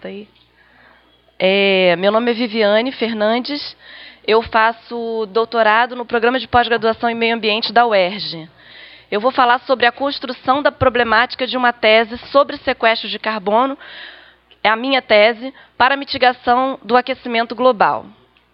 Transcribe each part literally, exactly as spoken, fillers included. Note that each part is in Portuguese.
bota aí. É, meu nome é Viviane Fernandes, eu faço doutorado no programa de pós-graduação em meio ambiente da U E R J. Eu vou falar sobre a construção da problemática de uma tese sobre sequestro de carbono, é a minha tese, para a mitigação do aquecimento global.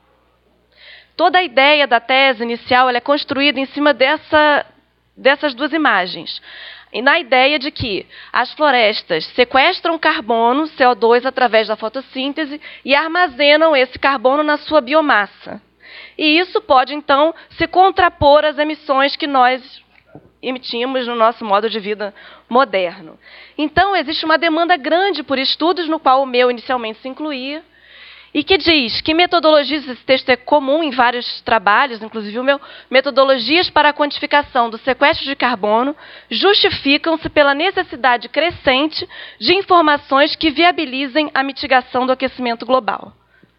Toda a ideia da tese inicial ela é construída em cima dessa, dessas duas imagens. E na ideia de que as florestas sequestram carbono, C O dois, através da fotossíntese e armazenam esse carbono na sua biomassa. E isso pode, então, se contrapor às emissões que nós emitimos no nosso modo de vida moderno. Então, existe uma demanda grande por estudos, no qual o meu inicialmente se incluía, e que diz que metodologias, esse texto é comum em vários trabalhos, inclusive o meu, metodologias para a quantificação do sequestro de carbono justificam-se pela necessidade crescente de informações que viabilizem a mitigação do aquecimento global.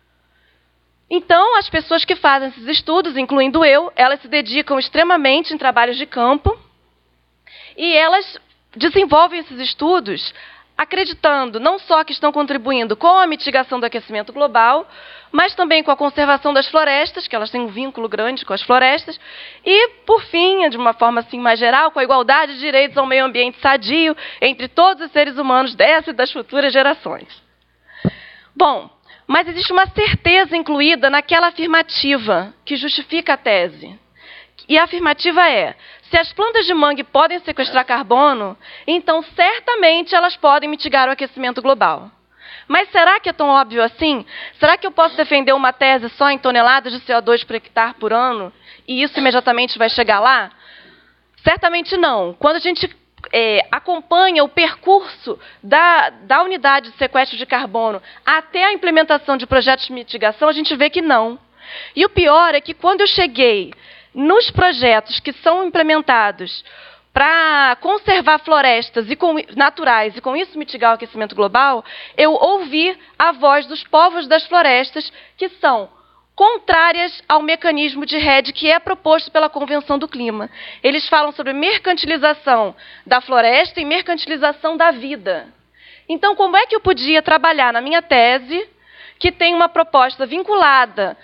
Então, as pessoas que fazem esses estudos, incluindo eu, elas se dedicam extremamente em trabalhos de campo e elas desenvolvem esses estudos acreditando não só que estão contribuindo com a mitigação do aquecimento global, mas também com a conservação das florestas, que elas têm um vínculo grande com as florestas, e, por fim, de uma forma assim mais geral, com a igualdade de direitos ao meio ambiente sadio entre todos os seres humanos dessa e das futuras gerações. Bom, mas existe uma certeza incluída naquela afirmativa que justifica a tese. E a afirmativa é: se as plantas de mangue podem sequestrar carbono, então certamente elas podem mitigar o aquecimento global. Mas será que é tão óbvio assim? Será que eu posso defender uma tese só em toneladas de C O dois por hectare por ano e isso imediatamente vai chegar lá? Certamente não. Quando a gente é, acompanha o percurso da, da unidade de sequestro de carbono até a implementação de projetos de mitigação, a gente vê que não. E o pior é que quando eu cheguei nos projetos que são implementados para conservar florestas e com, naturais e, com isso, mitigar o aquecimento global, eu ouvi a voz dos povos das florestas que são contrárias ao mecanismo de rede que é proposto pela Convenção do Clima. Eles falam sobre mercantilização da floresta e mercantilização da vida. Então, como é que eu podia trabalhar na minha tese que tem uma proposta vinculada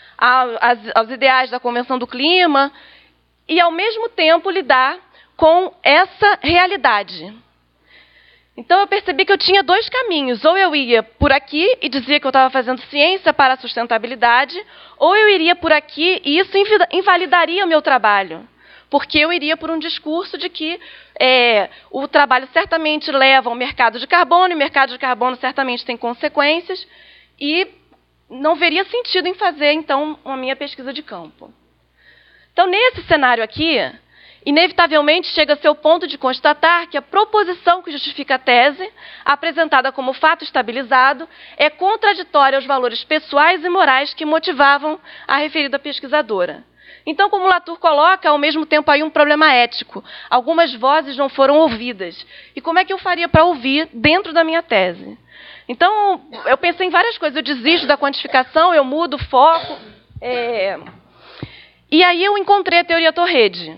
aos ideais da Convenção do Clima e, ao mesmo tempo, lidar com essa realidade? Então, eu percebi que eu tinha dois caminhos. Ou eu ia por aqui e dizia que eu estava fazendo ciência para a sustentabilidade, ou eu iria por aqui e isso invalidaria o meu trabalho, porque eu iria por um discurso de que é, o trabalho certamente leva ao mercado de carbono, e o mercado de carbono certamente tem consequências, e não veria sentido em fazer, então, a minha pesquisa de campo. Então, nesse cenário aqui, inevitavelmente chega-se ao ponto de constatar que a proposição que justifica a tese, apresentada como fato estabilizado, é contraditória aos valores pessoais e morais que motivavam a referida pesquisadora. Então, como Latour coloca, ao mesmo tempo, aí um problema ético. Algumas vozes não foram ouvidas. E como é que eu faria para ouvir dentro da minha tese? Então, eu pensei em várias coisas. Eu desisto da quantificação, eu mudo o foco. É... E aí eu encontrei a teoria Torrede,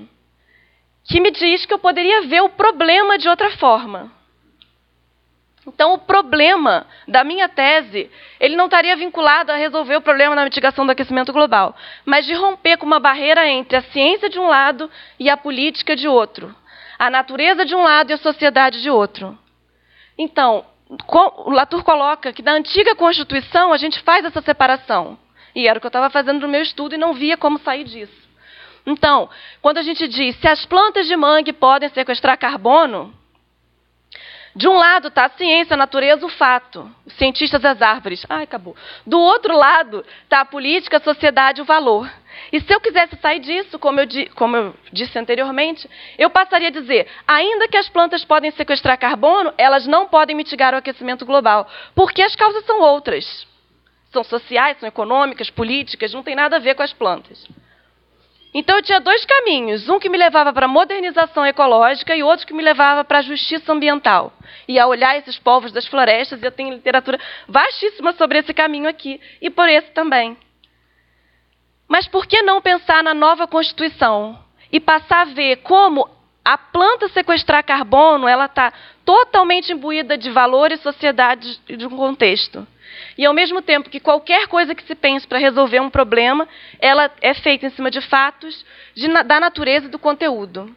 que me diz que eu poderia ver o problema de outra forma. Então, o problema da minha tese, ele não estaria vinculado a resolver o problema da mitigação do aquecimento global, mas de romper com uma barreira entre a ciência de um lado e a política de outro, a natureza de um lado e a sociedade de outro. Então, o Latour coloca que na antiga Constituição a gente faz essa separação. E era o que eu estava fazendo no meu estudo e não via como sair disso. Então, quando a gente diz se as plantas de mangue podem sequestrar carbono, de um lado está a ciência, a natureza, o fato, os cientistas, as árvores. Ai, acabou. Do outro lado está a política, a sociedade, o valor. E se eu quisesse sair disso, como eu, como eu disse anteriormente, eu passaria a dizer, ainda que as plantas podem sequestrar carbono, elas não podem mitigar o aquecimento global, porque as causas são outras. São sociais, são econômicas, políticas, não tem nada a ver com as plantas. Então, eu tinha dois caminhos, um que me levava para a modernização ecológica e outro que me levava para a justiça ambiental. E a olhar esses povos das florestas, eu tenho literatura vastíssima sobre esse caminho aqui, e por esse também. Mas por que não pensar na nova Constituição e passar a ver como a planta sequestrar carbono ela está totalmente imbuída de valores, sociedade e de um contexto. E, ao mesmo tempo que qualquer coisa que se pense para resolver um problema, ela é feita em cima de fatos de, da natureza e do conteúdo.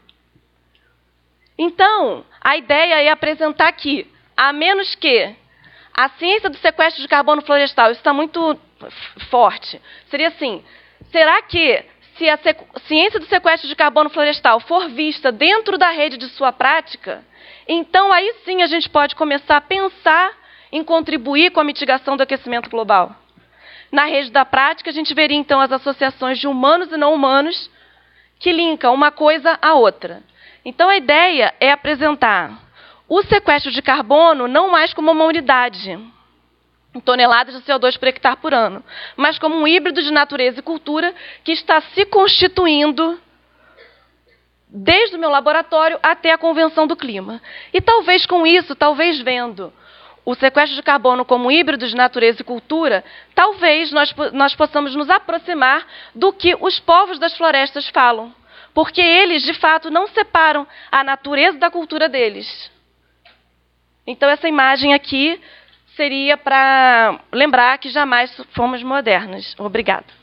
Então, a ideia é apresentar que, a menos que a ciência do sequestro de carbono florestal, isso está muito forte, seria assim, será que se a ciência do sequestro de carbono florestal for vista dentro da rede de sua prática, então aí sim a gente pode começar a pensar em contribuir com a mitigação do aquecimento global. Na rede da prática, a gente veria então as associações de humanos e não humanos que linkam uma coisa à outra. Então a ideia é apresentar o sequestro de carbono não mais como uma unidade, em toneladas de C O dois por hectare por ano, mas como um híbrido de natureza e cultura que está se constituindo desde o meu laboratório até a Convenção do Clima. E talvez com isso, talvez vendo o sequestro de carbono como híbrido de natureza e cultura, talvez nós, nós possamos nos aproximar do que os povos das florestas falam, porque eles, de fato, não separam a natureza da cultura deles. Então, essa imagem aqui seria para lembrar que jamais fomos modernas. Obrigada.